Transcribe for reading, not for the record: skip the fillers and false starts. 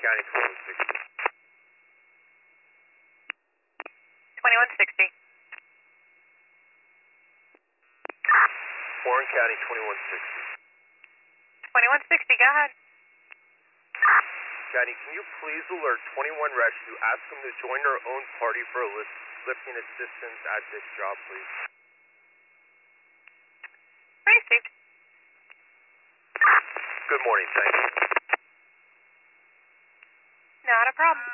County 2160. 2160. Warren County 2160. 2160, go ahead. County, can you please alert 21 Rescue, ask them to join their own party for lifting assistance at this job, please? Received. Good morning, thank you. Not a problem.